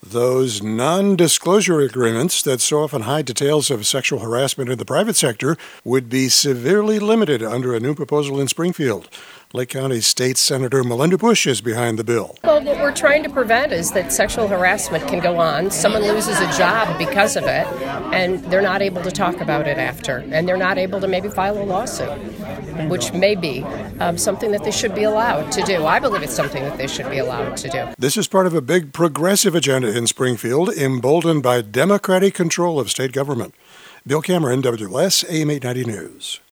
Those non-disclosure agreements that so often hide details of sexual harassment in the private sector would be severely limited under a new proposal in Springfield. Lake County State Senator Melinda Bush is behind the bill. Well, what we're trying to prevent is that sexual harassment can go on. Someone loses a job because of it, and they're not able to talk about it after, and they're not able to maybe file a lawsuit, which may be something that they should be allowed to do. I believe it's something that they should be allowed to do. This is part of a big progressive agenda in Springfield, emboldened by Democratic control of state government. Bill Cameron, WLS AM 890 News.